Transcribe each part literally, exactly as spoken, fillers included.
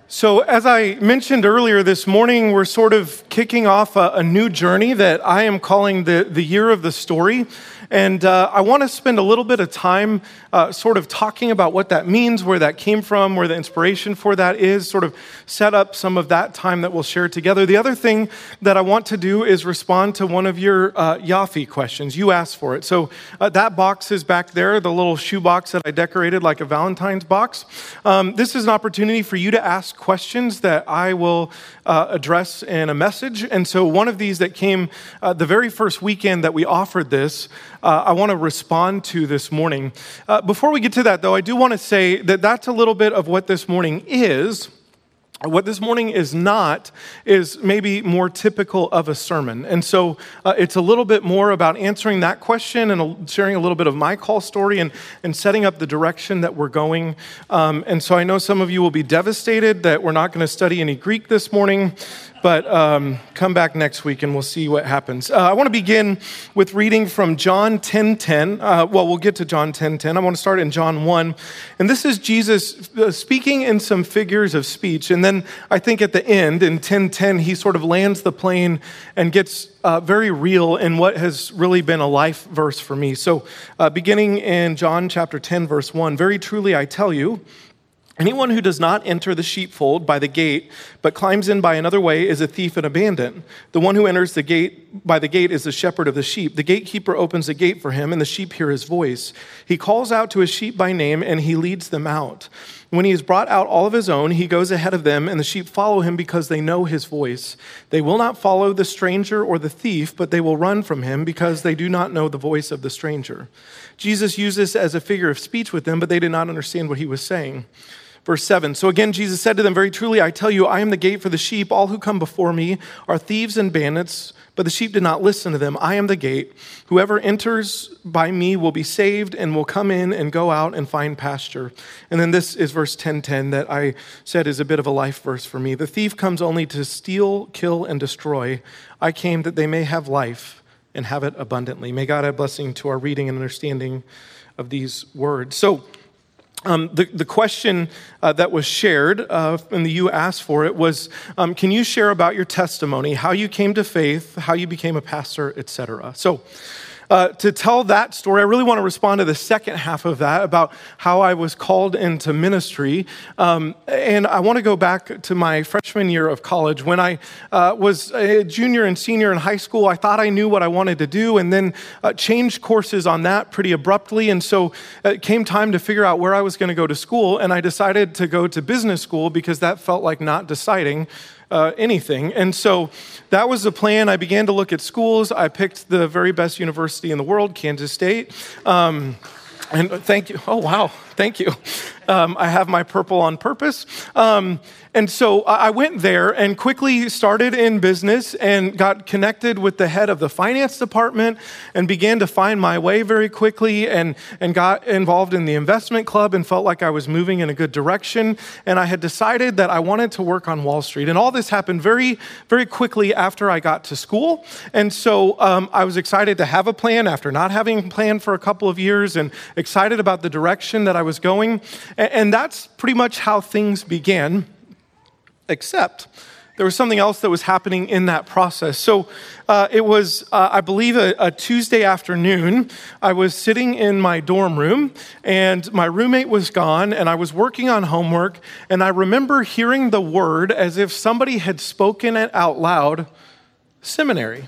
So as I mentioned earlier this morning, we're sort of kicking off a, a new journey that I am calling the, the Year of the Story. And uh, I want to spend a little bit of time uh, sort of talking about what that means, where that came from, where the inspiration for that is, sort of set up some of that time that we'll share together. The other thing that I want to do is respond to one of your uh, Yafi questions. You asked for it. So uh, that box is back there, the little shoe box that I decorated like a Valentine's box. Um, this is an opportunity for you to ask questions that I will uh, address in a message. And so one of these that came uh, the very first weekend that we offered this, Uh, I want to respond to this morning. Uh, before we get to that, though, I do want to say that that's a little bit of what this morning is. What this morning is not is maybe more typical of a sermon. And so uh, it's a little bit more about answering that question and sharing a little bit of my call story and, and setting up the direction that we're going. Um, and so I know some of you will be devastated that we're not going to study any Greek this morning. But um, come back next week and we'll see what happens. Uh, I want to begin with reading from John ten ten. Uh, well, we'll get to John ten ten. I want to start in John one. And this is Jesus speaking in some figures of speech. And then I think at the end, in ten ten, he sort of lands the plane and gets uh, very real in what has really been a life verse for me. So uh, beginning in John chapter ten, verse one, "Very truly I tell you, anyone who does not enter the sheepfold by the gate, but climbs in by another way, is a thief and a bandit. The one who enters the gate by the gate is the shepherd of the sheep. The gatekeeper opens the gate for him, and the sheep hear his voice. He calls out to his sheep by name, and he leads them out. When he has brought out all of his own, he goes ahead of them, and the sheep follow him because they know his voice. They will not follow the stranger or the thief, but they will run from him because they do not know the voice of the stranger." Jesus used this as a figure of speech with them, but they did not understand what he was saying. Verse seven, "So again, Jesus said to them, very truly, I tell you, I am the gate for the sheep. All who come before me are thieves and bandits, but the sheep did not listen to them. I am the gate. Whoever enters by me will be saved and will come in and go out and find pasture." And then this is verse ten ten that I said is a bit of a life verse for me. "The thief comes only to steal, kill, and destroy. I came that they may have life and have it abundantly." May God add blessing to our reading and understanding of these words. So, Um, the, the question uh, that was shared, uh, and the you asked for it, was, um, can you share about your testimony, how you came to faith, how you became a pastor, et cetera? So uh, to tell that story, I really want to respond to the second half of that about how I was called into ministry. Um, and I want to go back to my freshman year of college. When I uh, was a junior and senior in high school, I thought I knew what I wanted to do, and then uh, changed courses on that pretty abruptly. And so it came time to figure out where I was going to go to school, and I decided to go to business school because that felt like not deciding Uh, anything. And so that was the plan. I began to look at schools. I picked the very best university in the world, Kansas State. Um, and thank you. Oh, wow. Thank you. Um, I have my purple on purpose. Um, and so I went there and quickly started in business and got connected with the head of the finance department and began to find my way very quickly and, and got involved in the investment club and felt like I was moving in a good direction. And I had decided that I wanted to work on Wall Street. And all this happened very, very quickly after I got to school. And so um, I was excited to have a plan after not having a plan for a couple of years and excited about the direction that I was going. And, and that's pretty much how things began. Except there was something else that was happening in that process. So uh, it was, uh, I believe, a, a Tuesday afternoon. I was sitting in my dorm room, and my roommate was gone, and I was working on homework, and I remember hearing the word as if somebody had spoken it out loud, seminary.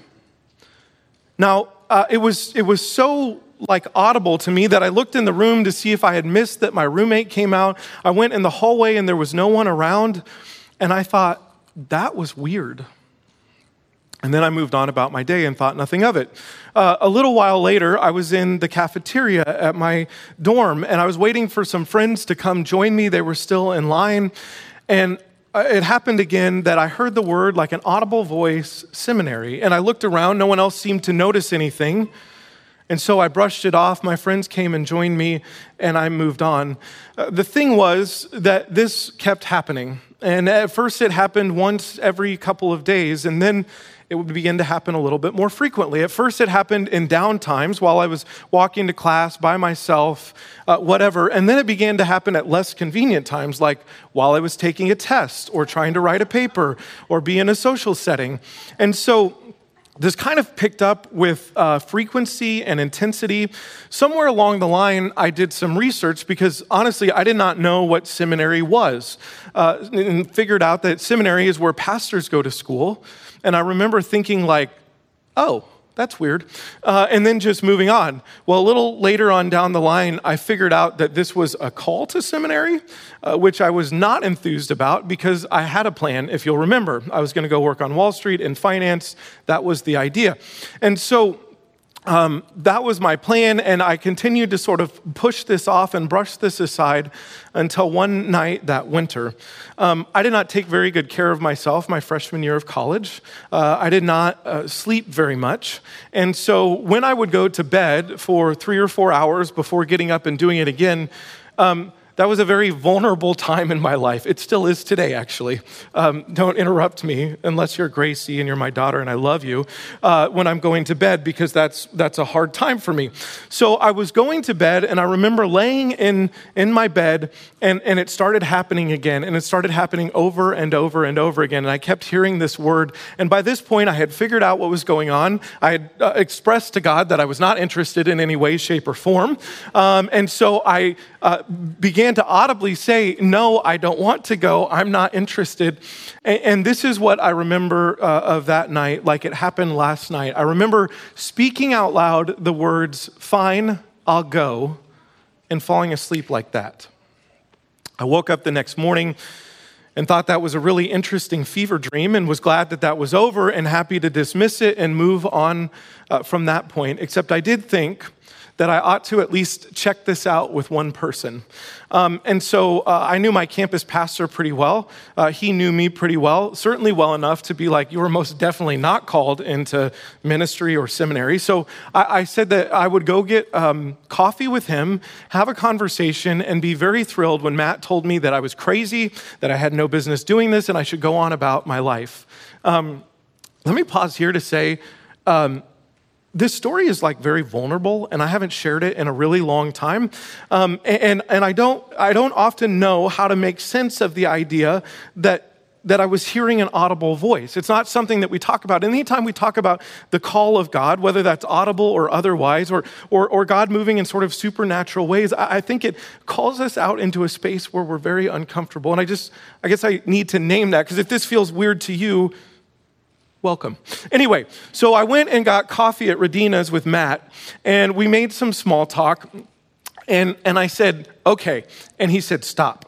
Now, uh, it was it was so like audible to me that I looked in the room to see if I had missed that my roommate came out. I went in the hallway, and there was no one around. And I thought, that was weird. And then I moved on about my day and thought nothing of it. Uh, a little while later, I was in the cafeteria at my dorm, and I was waiting for some friends to come join me. They were still in line. And it happened again that I heard the word like an audible voice, seminary. And I looked around. No one else seemed to notice anything. And so I brushed it off. My friends came and joined me, and I moved on. Uh, the thing was that this kept happening. And at first it happened once every couple of days, and then it would begin to happen a little bit more frequently. At first it happened in down times while I was walking to class by myself, uh, whatever. And then it began to happen at less convenient times, like while I was taking a test or trying to write a paper or be in a social setting. And so this kind of picked up with uh, frequency and intensity. Somewhere along the line, I did some research because honestly, I did not know what seminary was, uh, and figured out that seminary is where pastors go to school. And I remember thinking like, oh, that's weird. Uh, and then just moving on. Well, a little later on down the line, I figured out that this was a call to seminary, uh, which I was not enthused about because I had a plan, if you'll remember. I was going to go work on Wall Street in finance. That was the idea. And so Um, that was my plan, and I continued to sort of push this off and brush this aside until one night that winter. Um, I did not take very good care of myself my freshman year of college. Uh, I did not uh, sleep very much. And so when I would go to bed for three or four hours before getting up and doing it again, um, that was a very vulnerable time in my life. It still is today, actually. Um, don't interrupt me unless you're Gracie and you're my daughter and I love you uh, when I'm going to bed, because that's that's a hard time for me. So I was going to bed, and I remember laying in, in my bed, and, and it started happening again, and it started happening over and over and over again, and I kept hearing this word. And by this point, I had figured out what was going on. I had uh, expressed to God that I was not interested in any way, shape, or form. Um, and so I uh, began to audibly say, no, I don't want to go. I'm not interested. And, and this is what I remember uh, of that night, like it happened last night. I remember speaking out loud the words, fine, I'll go, and falling asleep like that. I woke up the next morning and thought that was a really interesting fever dream and was glad that that was over and happy to dismiss it and move on uh, from that point. Except I did think that I ought to at least check this out with one person. Um, and so uh, I knew my campus pastor pretty well. Uh, he knew me pretty well, certainly well enough to be like, you were most definitely not called into ministry or seminary. So I, I said that I would go get um, coffee with him, have a conversation, and be very thrilled when Matt told me that I was crazy, that I had no business doing this, and I should go on about my life. Um, let me pause here to say, um, this story is like very vulnerable, and I haven't shared it in a really long time. Um, and and I don't I don't often know how to make sense of the idea that that I was hearing an audible voice. It's not something that we talk about. Anytime we talk about the call of God, whether that's audible or otherwise, or or, or God moving in sort of supernatural ways, I, I think it calls us out into a space where we're very uncomfortable. And I just I guess I need to name that, because if this feels weird to you, welcome. Anyway, so I went and got coffee at Radina's with Matt, and we made some small talk, and, and I said, okay. And he said, stop.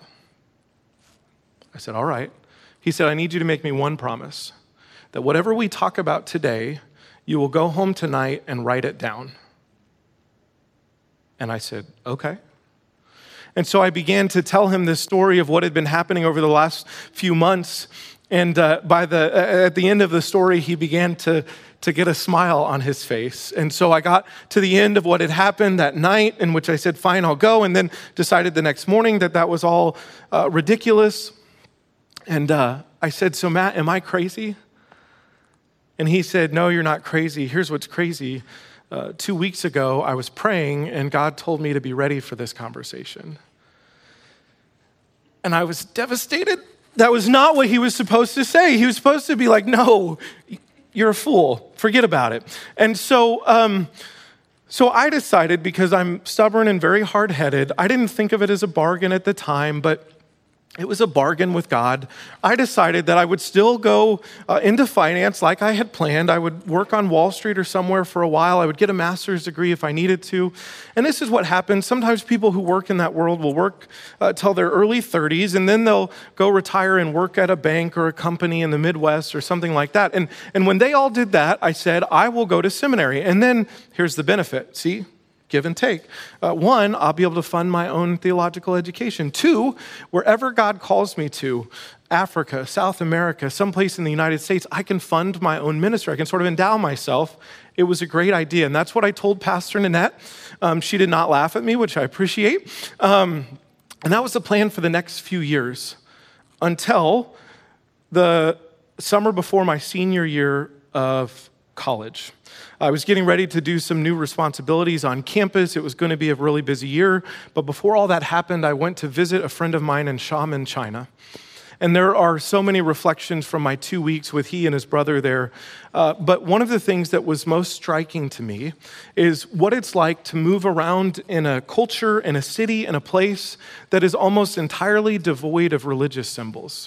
I said, all right. He said, I need you to make me one promise, that whatever we talk about today, you will go home tonight and write it down. And I said, okay. And so I began to tell him this story of what had been happening over the last few months. And uh, by the uh, at the end of the story, he began to, to get a smile on his face. And so I got to the end of what had happened that night, in which I said, fine, I'll go, and then decided the next morning that that was all uh, ridiculous. And uh, I said, so Matt, am I crazy? And he said, no, you're not crazy. Here's what's crazy. Uh, two weeks ago, I was praying, and God told me to be ready for this conversation. And I was devastated. That was not what he was supposed to say. He was supposed to be like, no, you're a fool. Forget about it. And so um, so I decided, because I'm stubborn and very hard-headed, I didn't think of it as a bargain at the time, but it was a bargain with God. I decided that I would still go uh, into finance like I had planned. I would work on Wall Street or somewhere for a while. I would get a master's degree if I needed to. And this is what happens. Sometimes people who work in that world will work uh, till their early thirties, and then they'll go retire and work at a bank or a company in the Midwest or something like that. And, and when they all did that, I said, I will go to seminary. And then here's the benefit. See? give and take. Uh, one, I'll be able to fund my own theological education. Two, wherever God calls me to, Africa, South America, someplace in the United States, I can fund my own ministry. I can sort of endow myself. It was a great idea. And that's what I told Pastor Nanette. Um, she did not laugh at me, which I appreciate. Um, and that was the plan for the next few years until the summer before my senior year of college. I was getting ready to do some new responsibilities on campus. It was going to be a really busy year. But before all that happened, I went to visit a friend of mine in Xiamen, China. And there are so many reflections from my two weeks with he and his brother there. Uh, but one of the things that was most striking to me is what it's like to move around in a culture, in a city, in a place that is almost entirely devoid of religious symbols.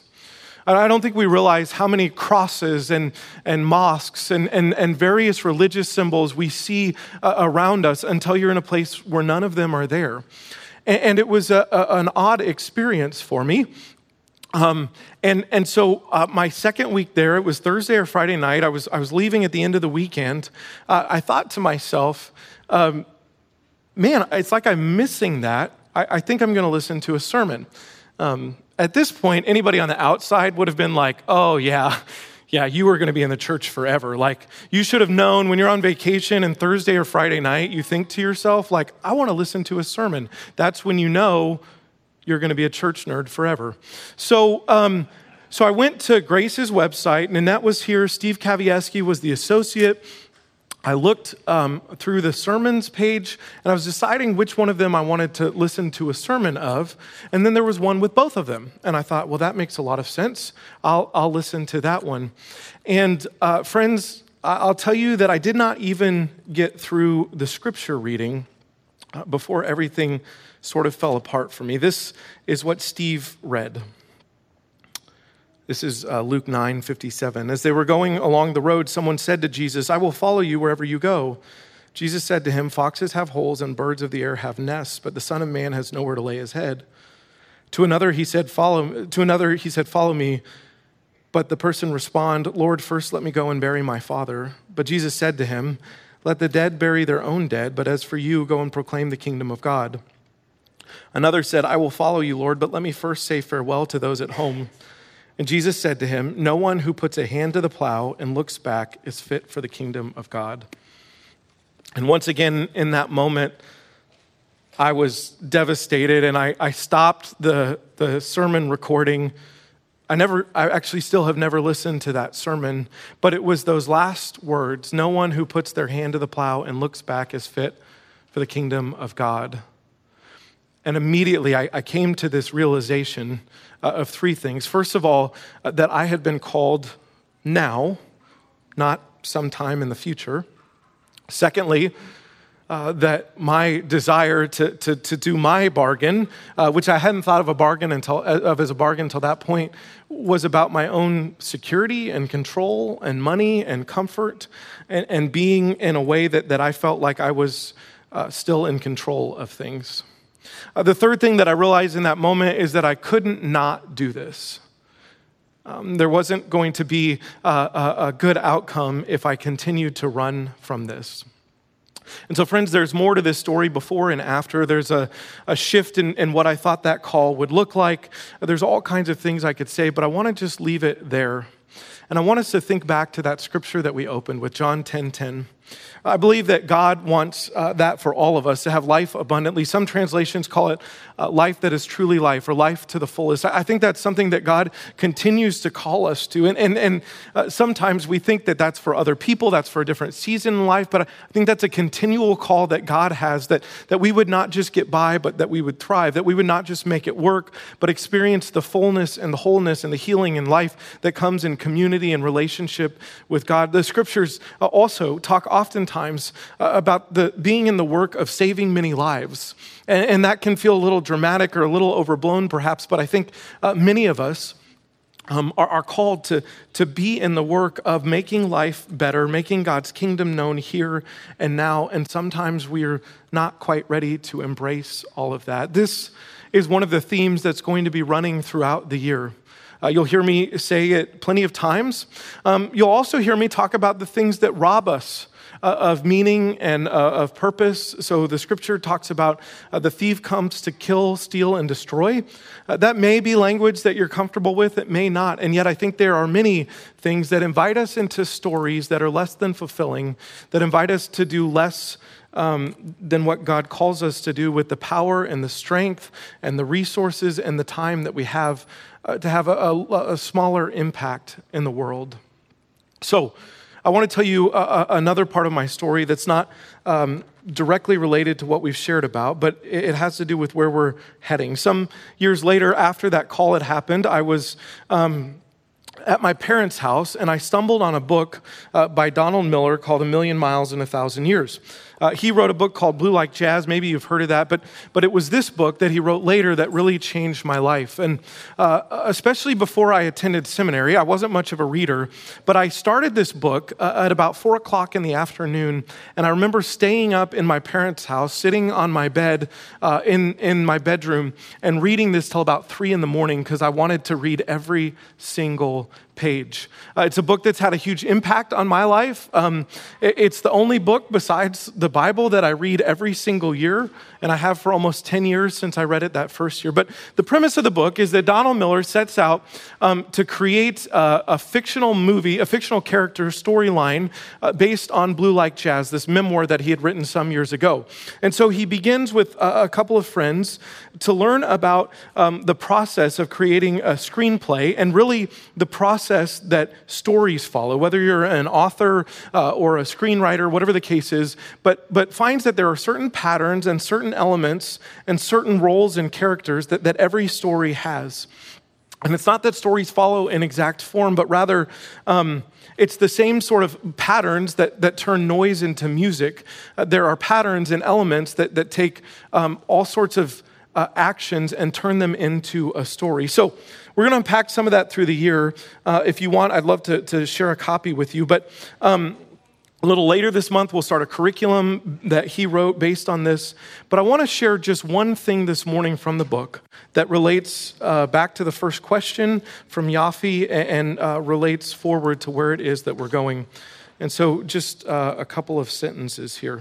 I don't think we realize how many crosses and, and mosques and, and, and various religious symbols we see uh, around us until you're in a place where none of them are there. And, and it was a, a, an odd experience for me. Um, and, and so uh, my second week there, it was Thursday or Friday night. I was, I was leaving at the end of the weekend. Uh, I thought to myself, um, man, it's like I'm missing that. I, I think I'm going to listen to a sermon. Um, at this point, anybody on the outside would have been like, oh yeah, yeah, you were going to be in the church forever. Like you should have known when you're on vacation and Thursday or Friday night, you think to yourself like, I want to listen to a sermon. That's when you know you're going to be a church nerd forever. So um, so I went to Grace's website, and Nanette was here. Steve Kavieski was the associate. I looked um, through the sermons page, and I was deciding which one of them I wanted to listen to a sermon of. And then there was one with both of them. And I thought, well, that makes a lot of sense. I'll, I'll listen to that one. And uh, friends, I'll tell you that I did not even get through the scripture reading uh, before everything sort of fell apart for me. This is what Steve read. This is uh, Luke nine fifty-seven. As they were going along the road, someone said to Jesus, I will follow you wherever you go. Jesus said to him, foxes have holes and birds of the air have nests, but the Son of Man has nowhere to lay his head. To another he said, follow, to another he said, follow me. But the person responded, Lord, first let me go and bury my father. But Jesus said to him, let the dead bury their own dead, but as for you, go and proclaim the kingdom of God. Another said, I will follow you, Lord, but let me first say farewell to those at home. And Jesus said to him, no one who puts a hand to the plow and looks back is fit for the kingdom of God. And once again, in that moment, I was devastated, and I, I stopped the, the sermon recording. I never, I actually still have never listened to that sermon, but it was those last words, no one who puts their hand to the plow and looks back is fit for the kingdom of God. And immediately I, I came to this realization uh, of three things. First of all, uh, that I had been called now, not sometime in the future. Secondly, uh, that my desire to, to, to do my bargain, uh, which I hadn't thought of a bargain until of as a bargain until that point, was about my own security and control and money and comfort and, and being in a way that, that I felt like I was uh, still in control of things. Uh, the third thing that I realized in that moment is that I couldn't not do this. Um, there wasn't going to be uh, a, a good outcome if I continued to run from this. And so, friends, there's more to this story before and after. There's a, a shift in, in what I thought that call would look like. There's all kinds of things I could say, but I want to just leave it there. And I want us to think back to that scripture that we opened with, John ten ten. I believe that God wants uh, that for all of us, to have life abundantly. Some translations call it uh, life that is truly life, or life to the fullest. I think that's something that God continues to call us to. And, and, and uh, sometimes we think that that's for other people, that's for a different season in life, but I think that's a continual call that God has, that, that we would not just get by, but that we would thrive, that we would not just make it work, but experience the fullness and the wholeness and the healing in life that comes in community and relationship with God. The scriptures uh, also talk oftentimes uh, about the being in the work of saving many lives. And, and that can feel a little dramatic or a little overblown perhaps, but I think uh, many of us um, are, are called to, to be in the work of making life better, making God's kingdom known here and now. And sometimes we're not quite ready to embrace all of that. This is one of the themes that's going to be running throughout the year. Uh, you'll hear me say it plenty of times. Um, you'll also hear me talk about the things that rob us uh, of meaning and uh, of purpose. So the scripture talks about uh, the thief comes to kill, steal, and destroy. Uh, that may be language that you're comfortable with. It may not. And yet I think there are many things that invite us into stories that are less than fulfilling, that invite us to do less Um, than what God calls us to do with the power and the strength and the resources and the time that we have uh, to have a, a, a smaller impact in the world. So I want to tell you a, a, another part of my story that's not um, directly related to what we've shared about, but it, it has to do with where we're heading. Some years later, after that call had happened, I was Um, at my parents' house, and I stumbled on a book uh, by Donald Miller called A Million Miles in a Thousand Years. Uh, he wrote a book called Blue Like Jazz. Maybe you've heard of that, but but it was this book that he wrote later that really changed my life. And uh, especially before I attended seminary, I wasn't much of a reader, but I started this book uh, at about four o'clock in the afternoon, and I remember staying up in my parents' house, sitting on my bed uh, in, in my bedroom, and reading this till about three in the morning because I wanted to read every single page. Uh, it's a book that's had a huge impact on my life. Um, it, it's the only book besides the Bible that I read every single year, and I have for almost ten years since I read it that first year. But the premise of the book is that Donald Miller sets out um, to create uh, a fictional movie, a fictional character storyline uh, based on Blue Like Jazz, this memoir that he had written some years ago. And so he begins with a, a couple of friends to learn about um, the process of creating a screenplay and really the process that stories follow, whether you're an author uh, or a screenwriter, whatever the case is, but, but finds that there are certain patterns and certain elements and certain roles and characters that, that every story has. And it's not that stories follow an exact form, but rather um, it's the same sort of patterns that, that turn noise into music. Uh, there are patterns and elements that, that take um, all sorts of Uh, actions and turn them into a story. So we're going to unpack some of that through the year. Uh, if you want, I'd love to, to share a copy with you. But um, a little later this month, we'll start a curriculum that he wrote based on this. But I want to share just one thing this morning from the book that relates uh, back to the first question from Yafi and, and uh, relates forward to where it is that we're going. And so just uh, a couple of sentences here.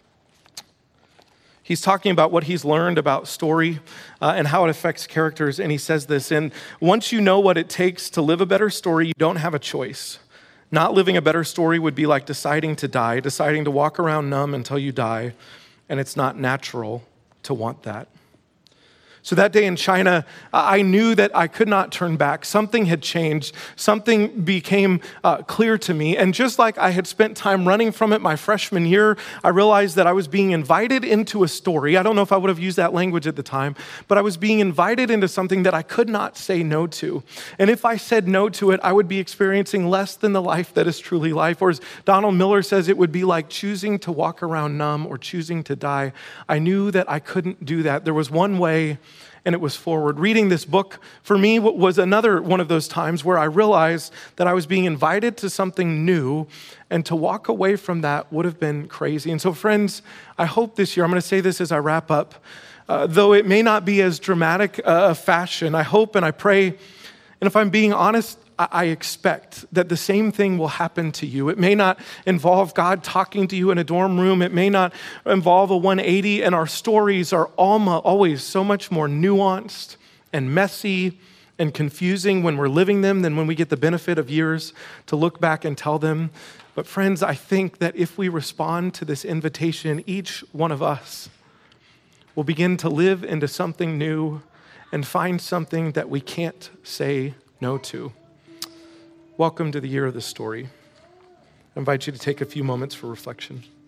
He's talking about what he's learned about story uh, and how it affects characters, and he says this, and once you know what it takes to live a better story, you don't have a choice. Not living a better story would be like deciding to die, deciding to walk around numb until you die, and it's not natural to want that. So that day in China, I knew that I could not turn back. Something had changed. Something became uh, clear to me. And just like I had spent time running from it my freshman year, I realized that I was being invited into a story. I don't know if I would have used that language at the time, but I was being invited into something that I could not say no to. And if I said no to it, I would be experiencing less than the life that is truly life. Or as Donald Miller says, it would be like choosing to walk around numb or choosing to die. I knew that I couldn't do that. There was one way, and it was forward. Reading this book, for me, was another one of those times where I realized that I was being invited to something new, and to walk away from that would have been crazy. And so, friends, I hope this year, I'm going to say this as I wrap up, uh, though it may not be as dramatic a fashion, I hope and I pray, and if I'm being honest, I expect that the same thing will happen to you. It may not involve God talking to you in a dorm room. It may not involve a one eighty, and our stories are always so much more nuanced and messy and confusing when we're living them than when we get the benefit of years to look back and tell them. But friends, I think that if we respond to this invitation, each one of us will begin to live into something new and find something that we can't say no to. Welcome to the year of the story. I invite you to take a few moments for reflection.